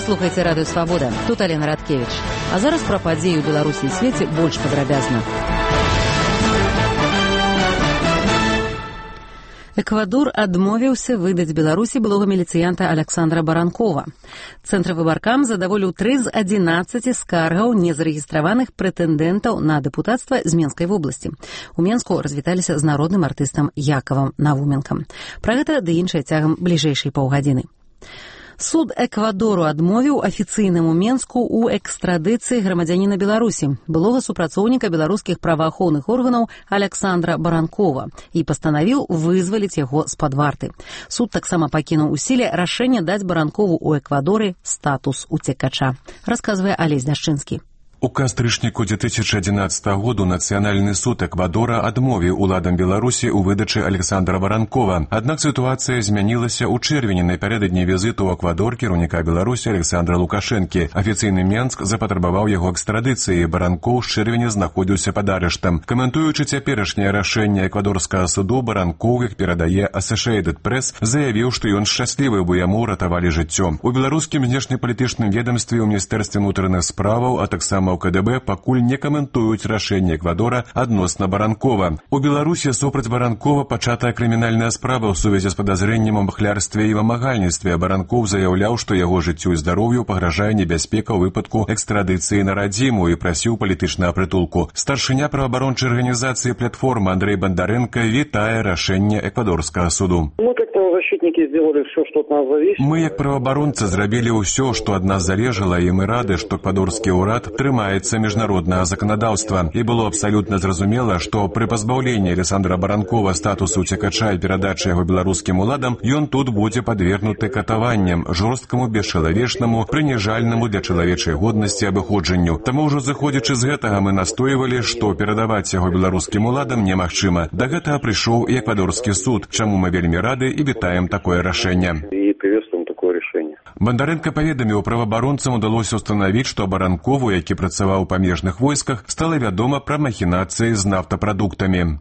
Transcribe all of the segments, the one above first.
Слухайце радыё Свабода. Тут Алена Радкевіч. А зараз пра падзеі ў Беларусі і свеце больш падрабязна. Эквадор адмовіўся выдаць Беларусі былога міліцыянта Александра Баранкова. Цэнтр выбаркам задаволіў 3 з 11 скаргаў незарэгістраваных прэтэндэнтаў на дэпутацтва з Менскай вобласці. У Менску развіталіся з народным артыстам Якавам Навуменкам. Пра гэта ды іншае цягам бліжэйшай паўгадзіны. Суд Эквадору адмовіў афіцыйнаму Менску ў экстрадыцыі грамадзяніна Беларусі, былога супрацоўніка беларускіх праваахоўных органаў Александра Баранкова і пастанавіў вызваліць яго з-пад варты. Суд таксама пакінуў у сіле рашэнне даць Баранкову ў Эквадоры статус уцекача, расказвае Алесь Дашчынскі. У кастрычніку 2011 году Нацыянальны суд Эквадора адмовіў уладам Беларусі ў выдачы Александра Баранкова. Аднак сітуацыя змянілася ў чэрвені напярэдадні візіту ў Эквадор кіраўніка Беларусі Александра Лукашэнкі. Афіцыйны Менск запатрабаваў яго экстрадыцыі. Баранкоў з чэрвеня знаходзіўся пад арыштам. Каментуючы цяперашняе рашэнне эквадорскага суду, Баранкоў, як перадае Associated Press, заявіў, што ён шчаслівы, бо яму ратавалі жыццё. У беларускім знешнепалітычным ведамстве, у Міністэрстве ўнутраных справаў, а таксама ў КДБ пакуль не каментуюць рашэнне Эквадора адносна Баранкова. У Беларусі супраць Баранкова пачатая крымінальная справа ў сувязі з падазрэннем у махлярстве і вымагальніцтве. Баранков заяўляў, што яго жыццю і здароўю пагражае небяспека ў выпадку экстрадыцыі на радзіму і прасіў палітычнага прытулку. Старшыня праваабарончай арганізацыі «Платформа» Андрей Бондаренко вітае рашэнне эквадорскага суду. Мы, як праваабаронцы, зрабілі ўсё, што ад нас залежала, і мы рады, што эквадорскі ўрад трымаецца міжнароднага заканадаўства. І было абсалютна зразумела, што пры пазбаўленні Александра Баранкова статусу уцекача і перадачы яго беларускім уладам ён тут будзе падвергнуты катаванням, жорсткаму, бесчалавечнаму, прыніжальнаму для чалавечай годнасці абыходжанню. Таму ўжо зыходзячы з гэтага мы настойвалі, што перадаваць яго беларускім уладам немагчыма. Да гэтага прыйшоў і эквадорскі суд, чаму мы вельмі рады і вітаем такое рашэнне. Бондаренко паведаміў, праваабаронцам удалося ўстанавіць, што Баранкову, які працаваў у памежных войсках, стала вядома пра махінацыі з нафтапрадуктамі.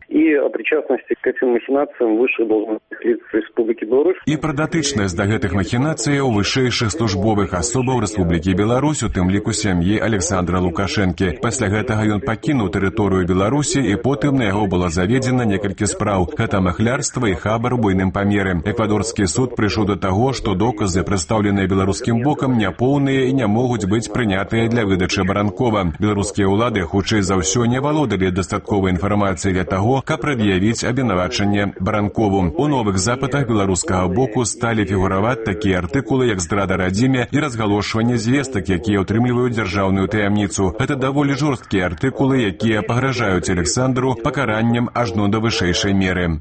І пра датычнасць да гэтых махінацыяў вышэйшых службовых асобаў Рэспублікі Беларусь, у тым ліку сям'і Александра Лукашэнкі. Пасля гэтага ён пакінуў тэрыторыю Беларусі, і потым на яго было заведзена некалькі спраў. Гэта махлярства і хабар у буйным памеры. Эквадорскі суд прыйшоў да таго, што доказы, прадстаўленыя беларускім бокам, няпоўныя і не могуць быць прынятыя для выдачы Баранкова. Беларускія ўлады, хутчэй за ўсё, не валодалі дастатковай інфармацыяй для таго, каб прад'явіць абвінавачанне Баранкову. У новых запытах беларускага боку сталі фігураваць такія артыкулы, як здрада радзіме і разгалошванне звестак, якія ўтрымліваюць дзяржаўную таямніцу. Гэта даволі жорсткія артыкулы, якія пагражаюць Александру пакараннем ажно да вышэйшай меры.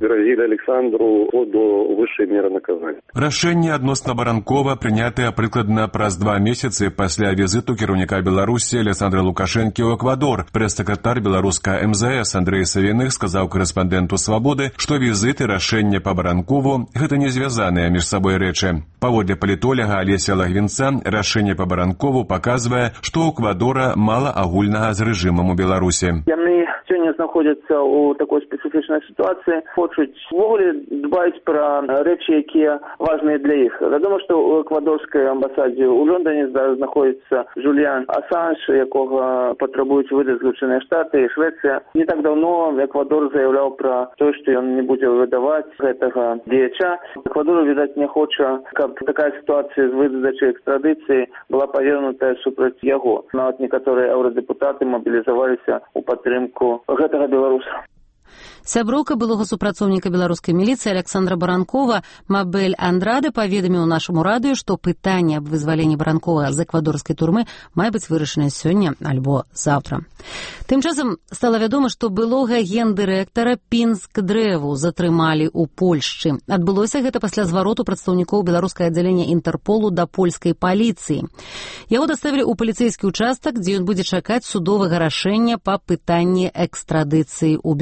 Рашэнне адносна Баранкова прынятае прыкладна праз 2 месяцы пасля візіту кіраўніка Беларусі Александра Лукашэнкі ў Эквадор. Прэс-сакратар беларускага МЗС Андрей Савіных сказаў корэспандэнту «Свабоды», што візіт і рашэнне па Баранкову – гэта не звязаныя між сабой рэчы. Паводле палітоляга Алеся Лагвінца, рашэнне па Баранкову паказвае, што ў Эквадора мала агульнага з рэжымам у Беларусі. Яны сёння знаходзяцца ў такой спецыфічнай сітуацыі, хочуць увогуле дбаць пра рэчы, якія важныя для іх. Вядома, што ў эквадорскай амбасадзе ў Лондоне знаходзіцца Жуліан Асанж, якога патрабуюць выдаць Злучаныя Штаты і Швецыя. Не так даўно Эквадор заяўляў пра тое, што ён не будзе выдаваць гэтага дзеяча. Эквадор, відаць, не хоча, каб такая сітуацыя з выдачай экстрадыцыі была павернутая супраць яго. Нават некаторыя еўрадэпутаты мабілізаваліся ў падтрымку гэтага беларуса. Сяброўка былога супрацоўніка беларускай міліцыі Александра Баранкова Мабель Андраде паведаміў нашаму радыё, што пытанне аб вызваленні Баранкова з эквадорскай турмы мае быць вырашанае сёння альбо заўтра. Тым часам стала вядома, што былога гендырэктара Пінск-Дрэву затрымалі ў Польшчы. Адбылося гэта пасля звароту прадстаўнікоў беларускага аддзялення Інтэрполу да польскай паліцыі. Яго даставілі ў паліцэйскі ўчастак, дзе ён будзе чакаць судовага рашэння па пытанні экстрадыцыі ў Беларусь.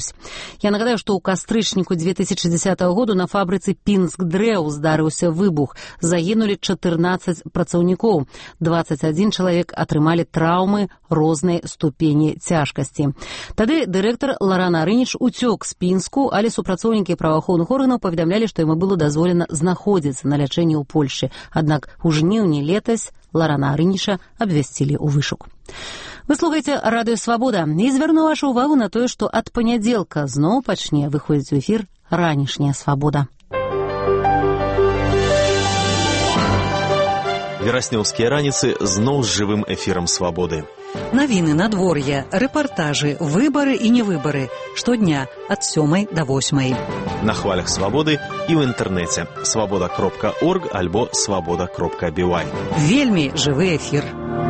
адбылось. Я нагадаю, што ў кастрычніку 2010 году на фабрыцы Пінск дрэў здарыўся выбух. Загінулі 14 працаўнікоў. 21 чалавек атрымалі траўмы рознай ступені цяжкасці. Тады дырэктар Ларан Арыніч уцёк з Пінску, але супрацоўнікі праваахоўных органаў паведамлялі, што яму было дазволена знаходзіцца на лячэнні ў Польшчы. Аднак у жніўні летась Ларана Арыніча абвясцілі ў вышук. Вы слухаеце Радыё Свабода і звярну вашу ўвагу на тое, што ад панядзелка зноў пачне выходзіць у эфір ранішняя Свабода. Вераснёўскія раніцы зноў з жывым эфірам Свабоды. Навіны, надвор'я, рэпартажы, выбары і невыбары. Штодня ад 7 до 8. На хвалях Свабоды і ў інтэрнэце свабода.орг альбо свабода.бівай. Вельмі жывы эфір.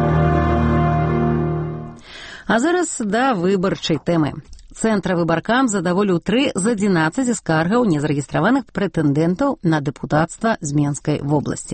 А зараз да выбарчай тэмы. Цэнтравы баркам задаволіў 3 з 11 скаргаў незарэгістраваных прэтэндэнтаў на дэпутацтва з Менскай вобласці.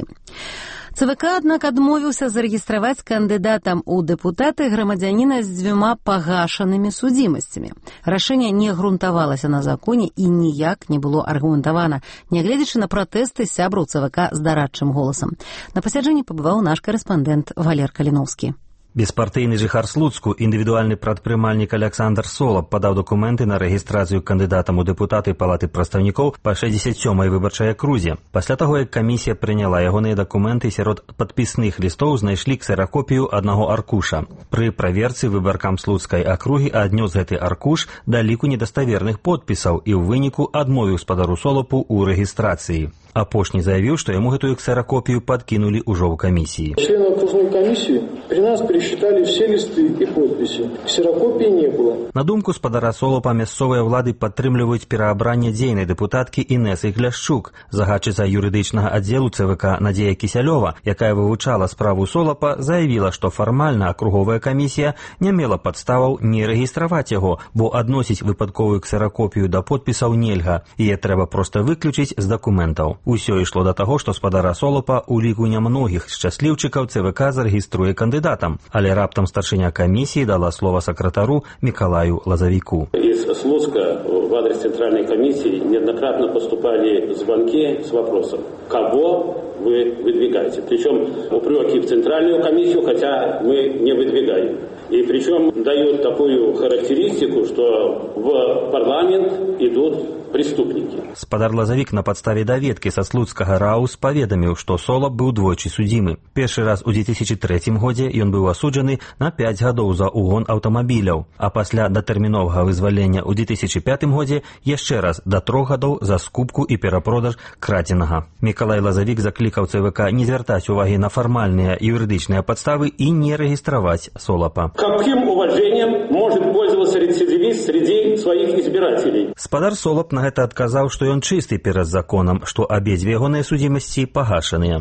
ЦВК, аднак, адмовіўся зарэгістраваць кандыдатам у дэпутаты грамадзяніна з 2 пагашанымі судзімасцямі. Рашэнне не грунтавалася на законе і ніяк не было аргументавана, нягледзячы на пратэсты сябраў ЦВК з дарадчым голасам. На пасяджэнні пабываў наш карэспандэнт Валер Каліноўскі. Беспартыйны жыхар Слуцку, індывідуальны прадпрымальнік Александр Солап падаў дакументы на рэгістрацыю кандыдатам у дэпутаты Палаты прадстаўнікоў па 67-й выбарчай акрузе. Пасля таго, як камісія прыняла ягоныя дакументы, сярод падпісных лістоў знайшлі ксеракопію аднаго аркуша. Пры праверцы выбаркам Слуцкай акругі аднёс гэты аркуш да ліку недаставерных подпісаў і ў выніку адмовіў спадару Солапу ў рэгістрацыі. Апошні заявіў, што яму гэтую ксеракопію падкінулі ўжо ў камісіі. Члены окружной комиссии при нас пересчитали все листы и подписи. Ксерокопии не было. На думку спадара Солапа, мясцовыя ўлады падтрымліваюць пераабранне дзейнай дэпутаткі Інесы Гляшчук. Загадчыца юрыдычнага аддзелу ЦВК Надзея Кісялёва, якая вывучала справу Солапа, заявіла, што фармальна акруговая камісія не мела падставаў не рэгістраваць яго, бо адносіць выпадковую ксеракопію да подпісаў нельга, яе трэба проста выключыць з дакументаў. Усё ішло да таго, што спадара Солапа у ліку нямногіх шчасліўчыкаў ЦВК зарэгіструе кандыдатам, але раптам старшыня камісіі дала слова сакратару Мікалаю Лазавіку. Из Слуцка в адрес Центральной комиссии неоднократно поступали звонки с вопросом, кого вы выдвигаете. Причем упреки в Центральную комиссию, хотя мы не выдвигаем. И причем дают такую характеристику, что в парламент идут преступники. Спадар Лазавік на падставе даведкі са слуцкага РАУС паведаміў, што Солап быў двойчы судзімы. Першы раз у 2003 годзе ён быў асуджаны на 5 гадоў за угон аўтамабіляў, а пасля датэрміновага вызвалення ў 2005 годзе яшчэ раз да 3 гадоў за скупку і перапродаж крадзенага. Мікалай Лазавік заклікаў ЦВК не звяртаць увагі на фармальныя юрыдычныя падставы і не рэгістраваць Солапа. Каким уважением может пользоваться рецидивист среди своих избирателей? Спадар Солап на гэта адказаў, што ён чысты перад законам, што абедзве ягоныя судзімасці пагашаныя.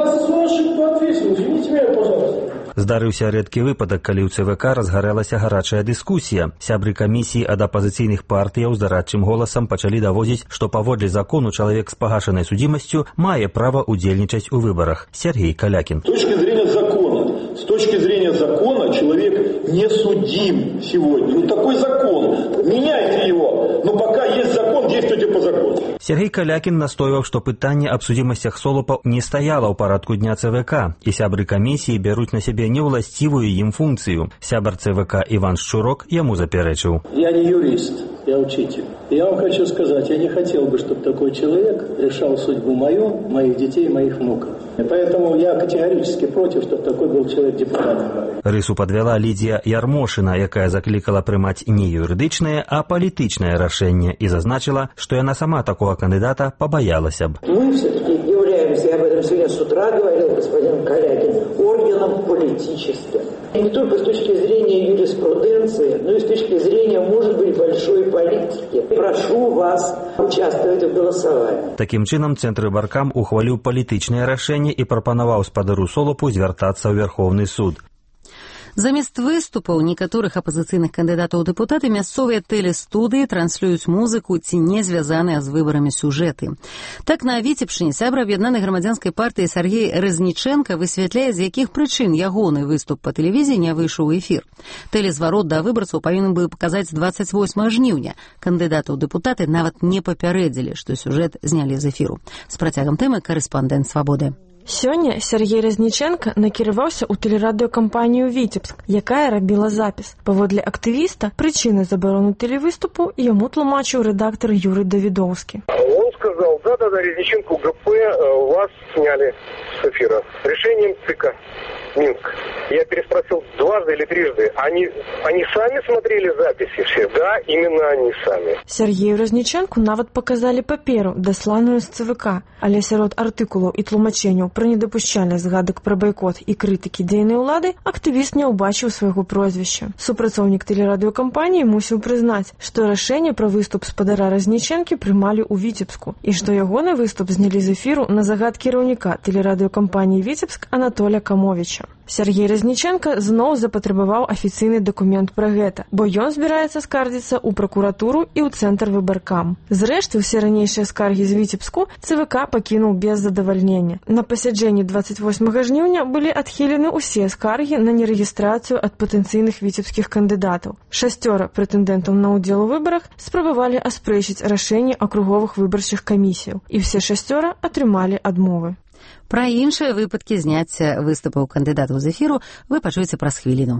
Здарыўся рэдкі выпадак, калі ў ЦВК разгарэлася гарачая дыскусія. Сябры камісіі ад апазіцыйных партыяў з дарадчым голасам пачалі даводзіць, што паводле закону чалавек з пагашанай судзімасцю мае права удзельнічаць у выбарах. Сергей Калякін. С точки зрения закона человек не судим сегодня. Ну такой закон. Меняйте его. Но пока есть закон, действуйте по закону. Сергей Калякін настойваў, што пытанне аб судзімасцях Солапа не стаяла ў парадку дня ЦВК, і сябры камісіі бяруць на сябе неўласцівую ім функцыю. Сябар ЦВК Іван Шчурок яму запярэчыў. Я не юрист, я учитель. Я вам хочу сказать, я не хотел бы, чтобы такой человек решал судьбу мою, моих детей, моих внуков. Поэтому я категорически против, чтобы такой был человек депутатом. Рысу подвяла Лідія Ярмошына, якая заклікала прымаць не юрыдычнае, а палітычнае рашэнне і зазначила, што яна сама такого кандидата побоялась бы. Мы все-таки являемся, я об этом сегодня с утра говорил господин Калякин, органом политическим. И не только с точки зрения юриспруденции, но и с точки зрения, может быть, большой политики. Прошу вас участвовать в голосовании. Таким чином, Центр Баркам ухваліў палітычнае рашэнне і прапанаваў спадару Солапу звяртацца ў Верховны суд. Замест выступаў некаторых апазіцыйных кандыдатаў у дэпутаты мясцовыя тэлестудыі транслююць музыку ці не звязаныя з выбарамі сюжэты. Так, на Віцебшчыне сябра аб'яднанай грамадзянскай партыі Сергей Разніченка высвятляе, з якіх прычын ягоны выступ па тэлевізіі не выйшаў у эфір. Тэлезварот да выбарцаў павінен быў паказаць 28 жніўня. Кандыдаты ў дэпутаты нават не папярэдзілі, што сюжэт знялі з эфіру. З працягам тэмы карэспандэнт «Свабоды». Сёння Сергей Разніченка накіраваўся ў тэлерадыёкампанію «Віцебск», якая рабіла запіс. Паводле актывіста, прычыны забароны тэлевыступу яму тлумачыў рэдактор Юрый Давидовский. Он сказал, да, Резниченко ГП вас сняли с эфира решением ЦИКа Минск. Я переспросил дважды или трижды. Они сами смотрели записи все? Да, именно они сами. Сергею Разніченку нават паказалі паперу, дасланую з ЦВК, але сярод артыкулаў і тлумачэнняў пра недапушчальнасць згадак пра байкот і крытыкі дзейнай улады актывіст не ўбачыў свайго прозвішча. Супрацоўнік тэлерадыёкампаніі мусіў прызнаць, што рашэнне пра выступ спадара Разніченкі прымалі ў Віцебску і што ягоны выступ знялі з эфіру на загад кіраўніка тэлерадыёкампаніі «Віцебск» Анатоля Камовіча. Сергей Разніченка зноў запатрабаваў афіцыйны дакумент пра гэта, бо ён збіраецца скардзіцца ў пракуратуру і ў цэнтр выбаркам. Зрэшты, усе ранейшыя скаргі з Віцебску ЦВК пакінуў без задавальнення. На пасяджэнні 28 жніўня былі адхілены ўсе скаргі на нерэгістрацыю ад патэнцыйных віцебскіх кандыдатаў. 6 прэтэндэнтаў на ўдзел у выбарах спрабавалі аспрэчыць рашэнні акруговых выбарчых камісіяў, і ўсе 6 атрымалі адмовы. Пра іншыя выпадкі зняцця выступаў кандыдатаў з эфіру вы пачуеце праз хвіліну.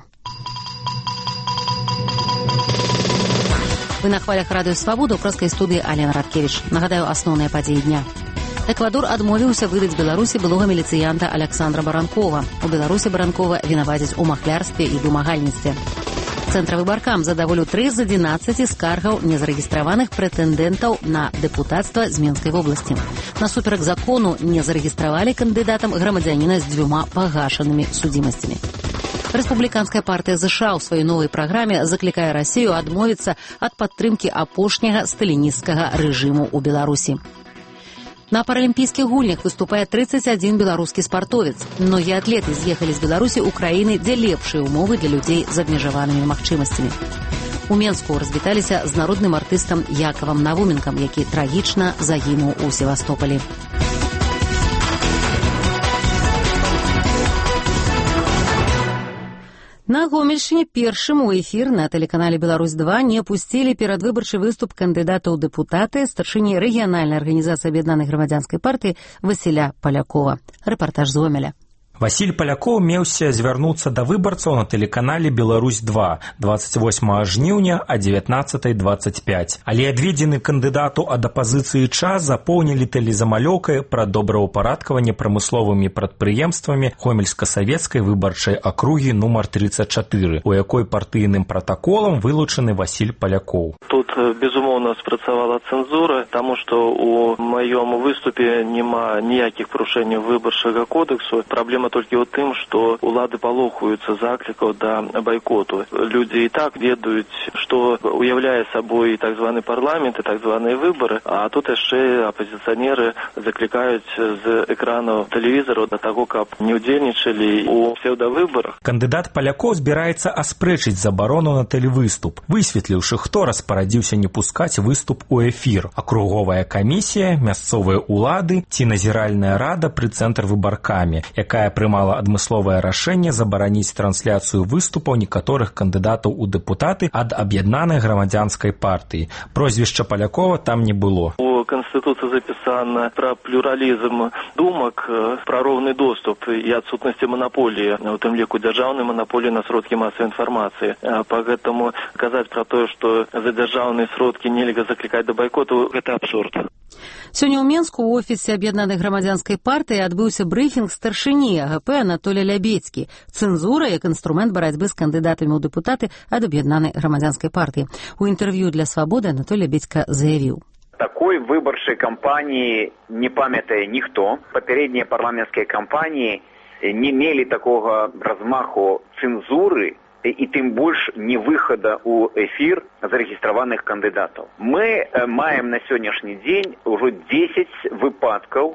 Вы на хвалях радыё «Свабода» ў праскай студыі Алена Радкевіч. Нагадаю, асноўныя падзеі дня. Эквадор адмовіўся выдаць Беларусі былога міліцыянта Александра Баранкова. У Беларусі Баранкова вінавацяць у махлярстве і домагальніцтве. Цэнтравы баркам задаволіў 3 з 11 скаргаў незарэгістраваных прэтэндэнтаў на дэпутацтва з Менскай вобласці. Насуперак закону не зарэгістравалі кандыдатам грамадзяніна з 2 пагашанымі судзімасцямі. Рэспубліканская партыя ЗША ў сваёй новай праграме заклікае Расію адмовіцца ад падтрымкі апошняга сталінісцкага рэжыму ў Беларусі. На паралімпійскіх гульнях выступае 31 беларускі спартовец. Многія атлеты з'ехалі з Беларусі ў краіны, дзе лепшыя ўмовы для людзей з абмежаванымі магчымасцямі. У Менску развіталіся з народным артыстам Якавам Навуменкам, які трагічна загінуў у Севастополі. На Гомельшчыне першым у эфір на тэлеканале «Беларусь-2» не пусцілі перадвыбарчы выступ кандыдата ў дэпутаты старшыні рэгіянальнай арганізацыі аб'яднанай грамадзянскай партыі Васіля Палякова. Рэпартаж з Гомеля. Васіль Палякоў меўся звярнуцца да выбарцаў на тэлеканале «Беларусь-2» 28 жніўня о 19:25. Але адведзены кандыдату ад апазіцыі час запоўнілі тэлезамалёўкай пра добраўпарадкаванне прамысловымі прадпрыемствамі Гомельска-савецкай выбарчай акругі нумар 34, у якой партыйным пратаколам вылучаны Васіль Палякоў. Тут, безумоўна, спрацавала цэнзура, таму што у маём выступе няма ніякіх парушэнняў выбарчага кодексу. Праблема толькі ў тым, што улады палохаюцца заклікаў да байкоту. Людзі і так ведаюць, што уяўляе сабой так званы парламент і так званыя выбары, а тут яшчэ апазіцыянеры заклікаюць з экранаў тэлевізару да таго, каб не ўдзельнічалі у псеўдавыбарах. Кандыдат Палякоў збіраецца аспрэчыць забарону на тэлевыступ, высветліўшы, хто распарадзіўся не пускаць выступ у эфір: акруговая камісія, мясцовыя улады ці назіральная рада пры цэнтр выбаркамі, якая прымала адмысловае рашэнне забараніць трансляцыю выступаў некаторых кандыдатаў у дэпутаты ад аб'яднанай грамадзянскай партыі. Прозвішча Палякова там не было. У Канстытуцыі запісана пра плюралізм думак, пра роўны доступ і адсутнасці манаполіі, у тым ліку дзяржаўнай манаполіі на сродкі масавай інфармацыі. Пагэтаму казаць пра тое, што за дзяржаўныя сродкі нельга заклікаць да байкоту, гэта абсурд. Сёння ў Менску ў офісе аб'яднанай грамадзянскай партыі адбыўся брыфінг старшыні АГП Анатоля Лябецкі. Цэнзура як інструмент барацьбы з кандыдатамі ў дэпутаты ад аб'яднанай грамадзянскай партыі. У інтэрв'ю для «Свабоды» Анатоль Лябецька заявіў: Такой выбарчай кампаніі не памятае ніхто. Папярэднія парламенцкія кампаніі не мелі такога размаху цэнзуры і тым больш не выхада ў эфір зарэгістраваных кандыдатаў. Мы маем на сённяшні дзень ужо 10 выпадкаў,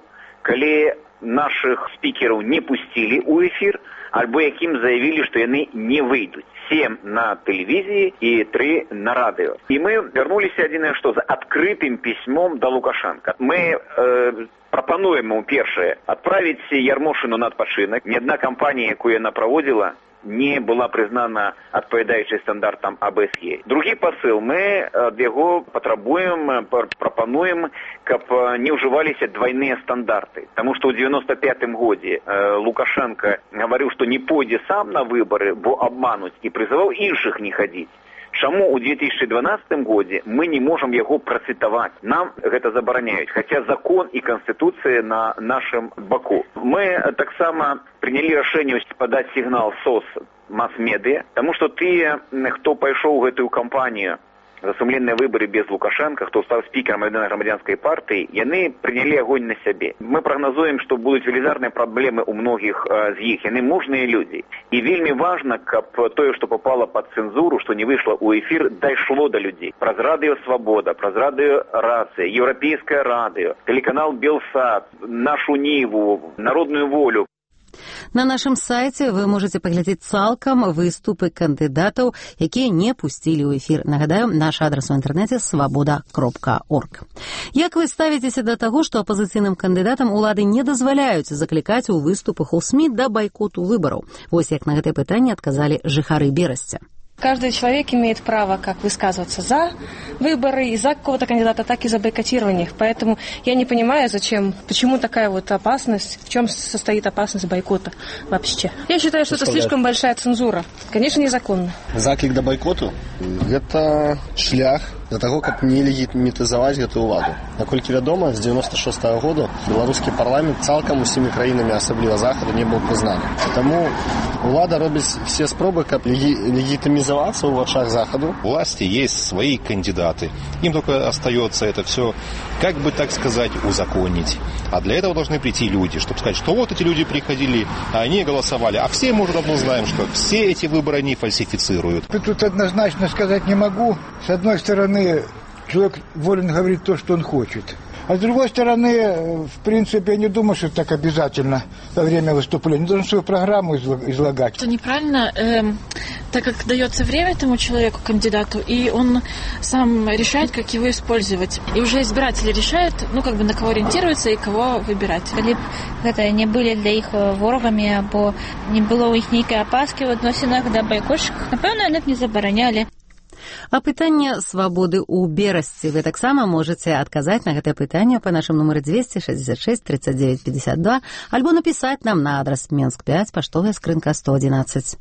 калі наших спикеров не пустили у эфир, альбо яким заявили, что яны не выйдут. 7 на телевизии и 3 на радио. И мы вернулись с открытым письмом до Лукашенко. Мы пропонуем ему, первое, отправить Ярмошину на отпочинок. Ни одна компания, якую она проводила, не была признана адпавядаючай стандартам АБСЕ. Другі посыл. Мы ад яго патрабуем, прапануем, каб не ўжываліся двойныя стандарты. Потому что ў 95-м годзе Лукашенко говорил, что не пойдзе сам на выборы, бо обмануть, и призывал іншых не ходить. Чаму ў 2012 годзе мы не можем яго працытаваць? Нам гэта забараняюць, хотя закон и конституция на нашем боку. Мы таксама приняли рашэнне подать сигнал СОС масс-медыа, потому что тыя, хто пайшоў у гэтую кампанию за сумленныя выборы без Лукашенко, хто стаў спікерам адной грамадзянскай партыі, яны прынялі агонь на сябе. Мы прагназуем, што будуць велізарныя праблемы ў многіх з іх. Яны мужныя людзі. І вельмі важна, каб тое, што попало под цэнзуру, што не выйшло ў эфір, дайшло до людзей. Праз радыё «Свабода», праз радыё «Рацыя», Еўрапейскае радыё, телеканал «Белсат», нашу Ніву, «Народную волю». На нашым сайце вы можете паглядзець цалкам выступы кандыдатаў, якія не пусцілі ў эфір. Нагадаю, наш адрас у інтэрнэце свабода.орг. Як вы ставіцеся да таго, што апазіцыйным кандыдатам улады не дазваляюць заклікаць у выступах у СМІ да байкоту выбараў? Вось як на гэтае пытанне адказалі жыхары Берасця. Каждый человек имеет право как высказываться за выборы и за какого-то кандидата, так и за бойкотирование их. Поэтому я не понимаю, почему такая вот опасность, в чем состоит опасность бойкота вообще. Я считаю, что это слишком большая цензура. Конечно, незаконно. Заклик до бойкоту – это шлях для того, каб не легітымізаваць гэтую ўладу. Наколькі вядома, з 96-го году беларускі парламент цалкам усімі краінамі, асабліва Захаду, не быў прызнаны. Таму улада робіць все спробы, каб легитимизоваться в вачах Заходу. У власти есть свои кандидаты. Им только остается это все, как бы так сказать, узаконить. А для этого должны прийти люди, чтобы сказать, что вот эти люди приходили, а они голосовали. А все мы уже давно знаем, что все эти выборы они фальсифицируют. Тут однозначно сказать не могу. С одной стороны, человек волен говорить то, что он хочет. А с другой стороны, в принципе, я не думаю, что это так обязательно во время выступления. Он должен свою программу излагать. Это неправильно, так как дается время этому человеку, кандидату, и он сам решает, как его использовать. И уже избиратели решают, на кого ориентироваться и кого выбирать. Калі б гэта не былі для іх ворагамі, або не было ў іх нейкай апаскі ў адносінах да байкотчыкаў, напэўна, яны б не забаранялі. А пытанне свабоды ў Берасці. Вы таксама можете адказаць на гэтае пытанне па нашым нумары 266 39 52 альбо напісаць нам на адрас Менск 5, паштовая скрынка 111.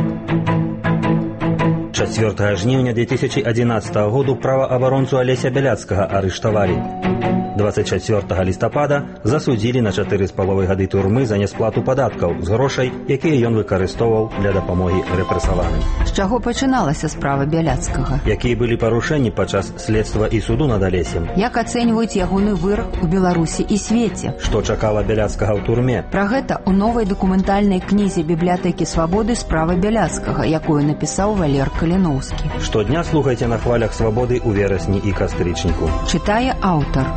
4 жніўня 2011 году праваабаронцу Алеся Бяляцкага арыштавалі. 24 лістапада засудзілі на 4,5 гады турмы за нясплату падаткаў з грошай, якія ён выкарыстоўваў для дапамогі рэпрэсаваным. З чаго пачыналася справа Бяляцкага? Якія былі парушэнні падчас следства і суду над Алесем? Як ацэньваюць ягоны вырак у Беларусі і свеце? Што чакала Бяляцкага ў турме? Пра гэта ў новай дакументальнай кнізе бібліятэкі Свабоды «Справа Бяляцкага», якую напісаў Валер Каліноўскі. Штодня слухайце на хвалях Свабоды ў верасні і кастрычніку. Чытае аўтар.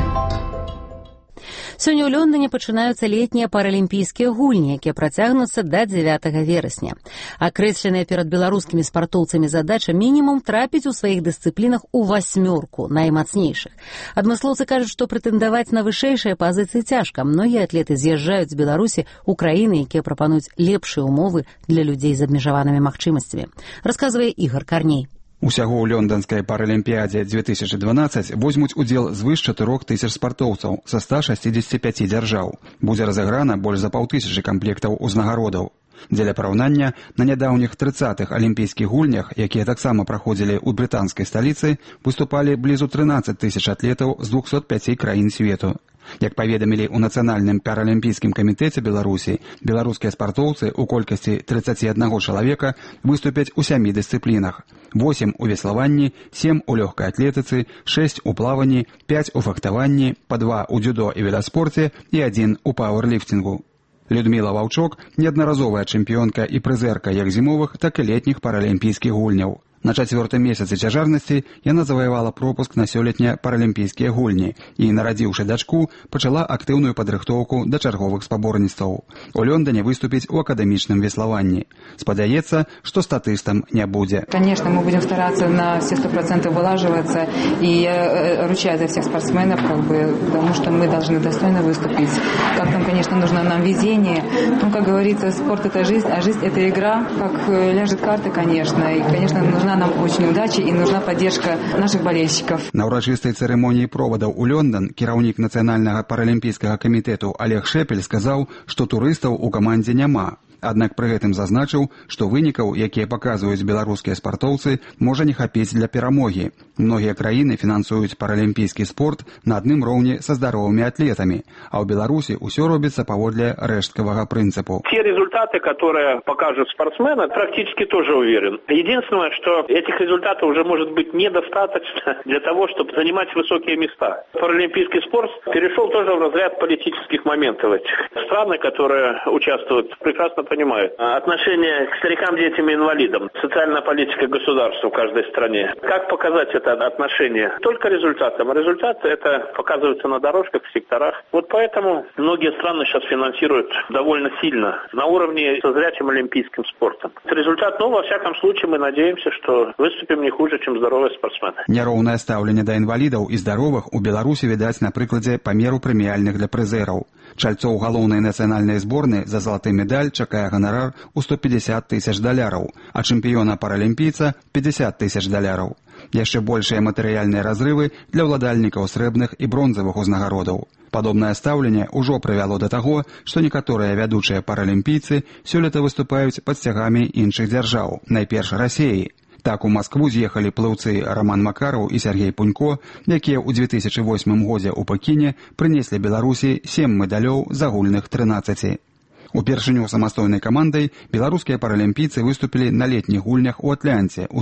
Сёння ў Лондоне пачынаюцца летнія паралімпійскія гульні, якія працягнуцца да 9 верасня. Акрэсленая перад беларускімі спартоўцамі задача мінімум трапіць у сваіх дысцыплінах у 8 наймацнейшых. Адмыслоўцы кажуць, што прэтэндаваць на вышэйшыя пазіцыі цяжка. Многія атлеты з'язджаюць з Беларусі ў краіны, якія прапануюць лепшыя умовы для людзей з абмежаванымі магчымасцямі. Расказвае Ігор Карней. Усяго ў лёнданскай паралімпіядзе 2012 возьмуць удзел звыш 4000 спартоўцаў са 165 дзяржаў. Будзе разыграна больш за 5000 камплектаў узнагародаў. Дзеля параўнання, на нядаўніх 30-х алімпійскіх гульнях, якія таксама праходзілі ў брытанскай сталіцы, выступалі блізу 13 000 атлетаў з 205 краін свету. Як паведамілі ў Нацыянальным паралімпійскім камітэце Беларусі, беларускія спартоўцы ў колькасці 31 чалавека выступяць у 7 дысцыплінах. 8 у веславанні, 7 у лёгкай атлетыцы, 6 у плаванні, 5 у фехтаванні, па 2 у дзюдо і веласпорце і 1 у пауэрліфтингу. Людміла Ваўчок – неаднаразовая чэмпіёнка і прызэрка як зімовых, так і летніх паралімпійскіх гульняў. На 4-м месяцы цяжарнасці яна заваявала пропуск на сёлетнія паралімпійскія гульні і, нарадзіўшы дачку, пачала актыўную падрыхтоўку да чарговых спаборніцтваў. У Лондоне выступіць у акадэмічным веславанні. Спадзяецца, што статыстам не будзе. Конечно, мы будем стараться на все 100% вылаживаться, и я ручаюсь за всех спортсменов, потому что мы должны достойно выступить. Как там, конечно, нужно нам везение. Ну, как говорится, спорт — это жизнь, а жизнь — это игра. Как ляжет карта, конечно. И, конечно, нужна нам очень удача и нужна поддержка наших болельщиков. На урачыстай цырымоніі провадаў у Лондон кіраўнік нацыянальнага паралімпійскага камітэту Олег Шепель сказаў, што турыстаў у камандзе няма. Аднак пры гэтым зазначыў, што вынікаў, якія паказваюць беларускія спартоўцы, можа не хапіць для перамогі. Многія краіны фінансуюць паралімпійскі спорт на адным роўні са здаровымі атлетамі, а ў Беларусі ўсё робіцца паводле рэшткавага прынцыпу. Те результаты, которые покажут спортсмены, практически тоже уверен. Единственное, что этих результатов уже может быть недостаточно для того, чтобы занимать высокие места. Паралимпийский спорт перешел тоже в разряд политических моментов этих. Страны, которые участвуют, прекрасно понимают отношение к старикам, детям и инвалидам, социальная политика государства в каждой стране. Как показать это отношение? Только результатом. Результаты это показываются на дорожках, в секторах. Вот поэтому многие страны сейчас финансируют довольно сильно на уровне со зрячим олимпийским спортом. Результат, во всяком случае, мы надеемся, что выступим не хуже, чем здоровые спортсмены. Няроўнае стаўленне да інвалідаў і здаровых у Беларусі відаць на прыкладзе памеру прэміяльных для прызэраў. Чальцоў галоўнай нацыянальнай зборнай за залаты медаль чакае ганарар у $150 000, а чэмпіёна паралімпійца $50 000. Яшчэ большыя матэрыяльныя разрывы для ўладальнікаў срэбных і бронзавых узнагародаў. Падобнае стаўленне ўжо прывяло да таго, што некаторыя вядучыя паралімпійцы сёлета выступаюць пад сцягамі іншых дзяржаў, найперш Расіі. Так у Маскву з'ехалі плыўцы Роман Макараў і Сергей Пунько, якія ў 2008 годзе ў Пекіне прынеслі Беларусі 7 медалёў з агульных 13. Упершыню самастойнай камандай беларускія паралімпійцы выступілі на летніх гульнях у Атланце ў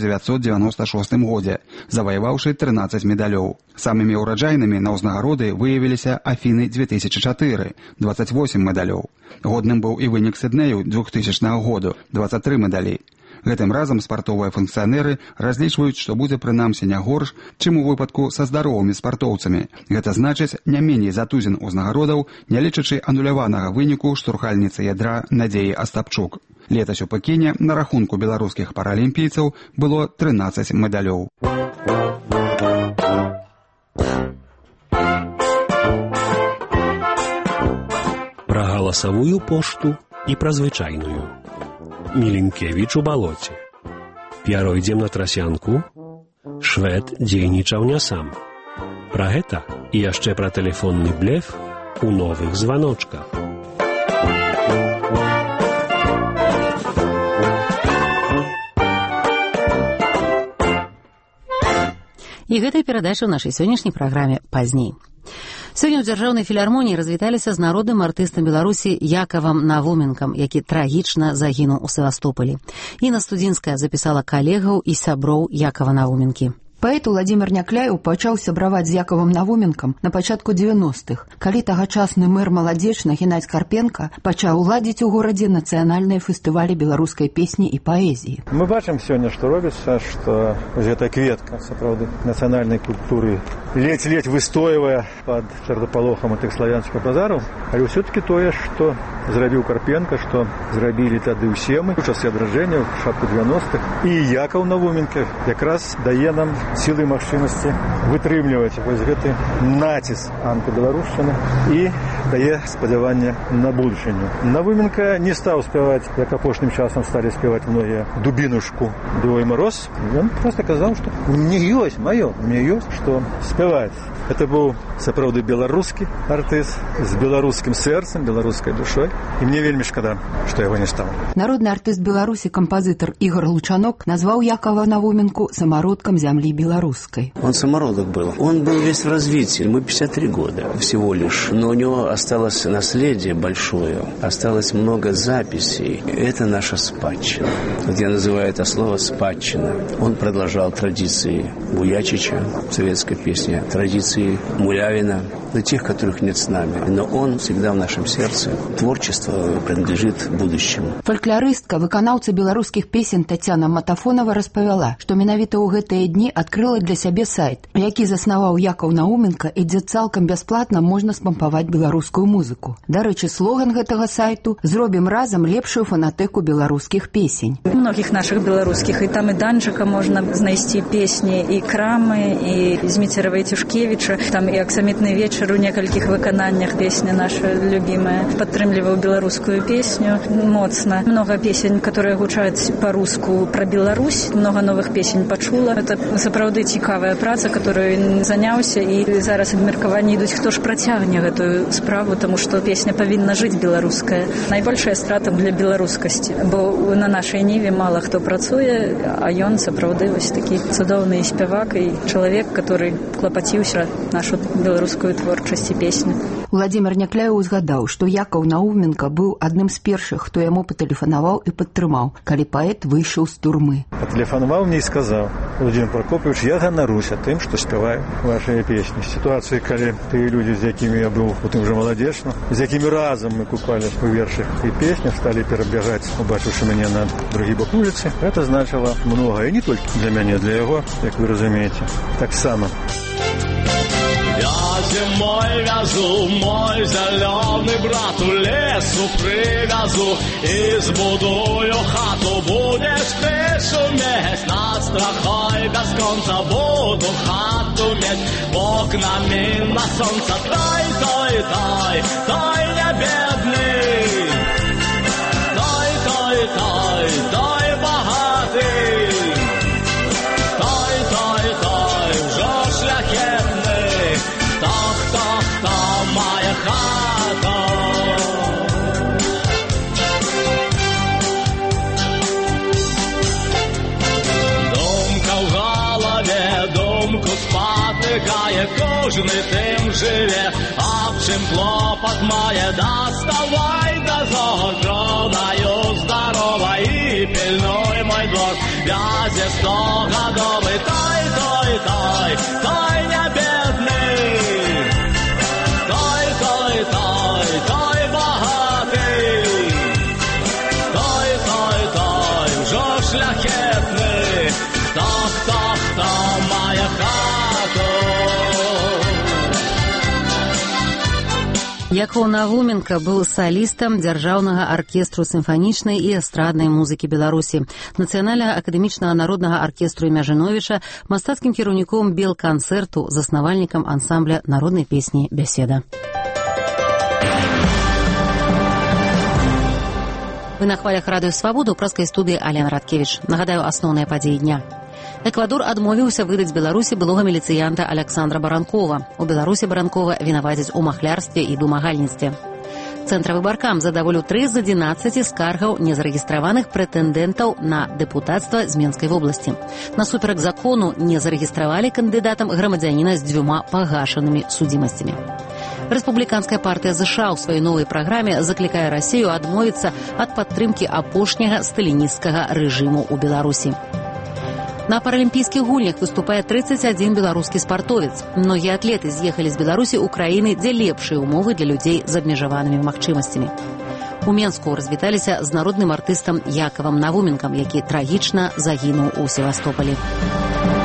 1996 годзе, заваяваўшы 13 медалёў. Самымі ўраджайнымі на ўзнагароды выявіліся Афіны 2004, 28 медалёў. Годным быў і вынік Сіднею 2000 году, 23 медалі. Гэтым разам спартовыя функцыянеры разлічваюць, што будзе прынамсі не горш, чым у выпадку са здаровымі спартоўцамі. Гэта значыць не меней за тузін узнагародаў, не лічачы ануляванага выніку штурхальніцы ядра Надзеі Астапчук. Летась у Пекіне на рахунку беларускіх паралімпійцаў было 13 медалёў. Пра галасавую пошту і пра звычайную. Міленкевіч у балоце. Пяройдзем на трасянку. Швед дзейнічаў не сам. Пра гэта і яшчэ пра тэлефонны блеф у новых званочках. І гэтая перадача ў нашай сённяшняй праграме пазней. Сёння ў дзяржаўнай філармоніі развіталіся з народным артыстам Беларусі Якавам Навуменкам, які трагічна загінуў у Севастополі. Інна Студзінская запісала калегаў і сяброў Якава Навуменкі. Паэт Уладзімір Някляеў пачаў сябраваць з Якавам Навуменкам на пачатку 90-х, калі тагачасны мэр Маладзечна Геннадзь Карпенка пачаў ладзіць у горадзе нацыянальныя фестывалі беларускай песні і паэзіі. Мы бачым сёння, што робіцца, што гэта кветка, сапраўды, нацыянальнай культуры ледзь-ледзь выстойвае пад чартапалохам тых славянскіх базараў, але ўсё-такі тое, што зрабіў Карпенка, што зрабілі тады ўсе мы у часе адраджэння, ў пачатку 90-х, і Якаў Навуменка якраз дае нам сілы і магчымасці вытрымліваць вось гэты націск антыбеларушчыны і дае спадзяванне на будучыню. Навуменка не стаў спяваць, як апошнім часам сталі спяваць многія дубінушку «Дуй мороз». Ён проста казаў, што мне ёсць маё, мне ёсць што спяваць. Это быў сапраўды беларускі артыст з беларускім сэрцам, беларускай душой. І мне вельмі шкада, што яго не стало. Народны артыст Беларусі, кампазітар Ігор Лучанок назваў Якова Навуменку самородком земли белорусской. Он самородок был. Он был весь в развитии. Ему 53 года всего лишь. Но у него осталось наследие большое. Осталось много записей. Это наша спадщина. Вот я называю это слово спадщина. Он продолжал традиции Буячича, советской песни, традиции Мулявина, на тех, которых нет с нами. Но он всегда в нашем сердце. Творчество принадлежит будущему. Фальклорыстка, выканаўца беларускіх песен Тацяна Матафонова распавяла, што менавіта ў гэтыя дні адкрыла для сябе сайт, які заснаваў Якаў Науменка і дзе цалкам бясплатна можна спампаваць беларускую музыку. Дарэчы, слоган гэтага сайту «Зробім разам лепшую фанатэку беларускіх песень». Многіх наших беларускіх, і там і Данчыка можна знайсці песні, і Крамы, і Зміцерава і Тюшкевіча, там і «Аксамітны вечар» у некалькіх выкананнях, песня наша любимая. Падтрымліваў беларускую песню моцна. Много песень, которые гучаць по-руску про Беларусь, много новых песень пачула. Это сапраўды цікавая праца, которую заняўся, і зараз абмеркаванні ідуць, хто ж працягне гэтую справу, тому што песня павінна жыць беларуская. Найбольшая страта для беларускасці, бо на нашай ніве мало хто працуе, а ён сапраўды вось такі цудоўны спявак і чалавек, который клапаціўся нашу беларускую творчасць і песню. Владимир Някляеў узгадаў, што Якаў Науменка быў адным з першых, хто яму патэлефанаваў і падтрымаў, калі паэт выйшаў з турмы. Патэлефанаваў мне і сказаў: Владимир Прокопьевич, я ганаруся тым, што спяваю вашыя песні. Сітуацыі, калі тыя людзі, з якімі я быў у тым жа Маладзечна, з якімі разам мы купалі у вершах і песнях, сталі перабягаць, убачыўшы мяне на другі бок вуліцы, гэта значыла многа, і не толькі для мяне, для яго, як вы разумееце. Таксама. Я зимой вязу, мой зеленый брат, у лесу привязу и сбудую хату. Будешь ты шуметь над страхой без конца, буду хату меть окнами на солнце. Тай, тай, тай, тай, не бедный, тай, тай, тай, тай, богатый, тай, тай, тай, уже шляхетный. Тах-тах-та, моя хата. Думка в голове, думку спотыкает, кожный тым живе, а в чем клопот моє, доставай дозоржонаю, здорово и пильной мой двор, вязи 100-годовый, тай, тай, тай, тай, не бедный. Тай, богатый, тай, уже шляхетный, тах-тах-та, моя хата. Якаў Науменка быў салістам дзяржаўнага аркестру сімфанічнай і эстраднай музыкі Беларусі, Нацыянальнага акадэмічнага народнага аркестру імя Жыновіча, мастацкім кіраўніком Белканцэрту, заснавальнікам ансамбля народнай песні «Бяседа». Вы на хвалях радыё «Свабода», ў праскай студыі Алена Радкевіч. Нагадаю, асноўныя падзеі дня. Эквадор адмовіўся выдаць Беларусі былога міліцыянта Александра Баранкова. У Беларусі Баранкова вінавацяць у махлярстве і домагальніцтве. Цэнтравы баркам задаволіў 3 з 11 скаргаў незарэгістраваных прэтэндэнтаў на дэпутацтва з Менскай вобласці. Насуперак закону не зарэгістравалі кандыдатам грамадзяніна з 2 пагашанымі судзімасцямі. Рэспубліканская партыя ЗША ў сваёй новай праграме заклікае Расію адмовіцца ад падтрымкі апошняга сталінісцкага рэжыму ў Беларусі. На паралімпійскіх гульнях выступае 31 беларускі спартовец. Многія атлеты з'ехалі з Беларусі ў краіны, дзе лепшыя умовы для людзей з абмежаванымі магчымасцямі. У Менску развіталіся з народным артыстам Якавам Навуменкам, які трагічна загінуў у Севастополі.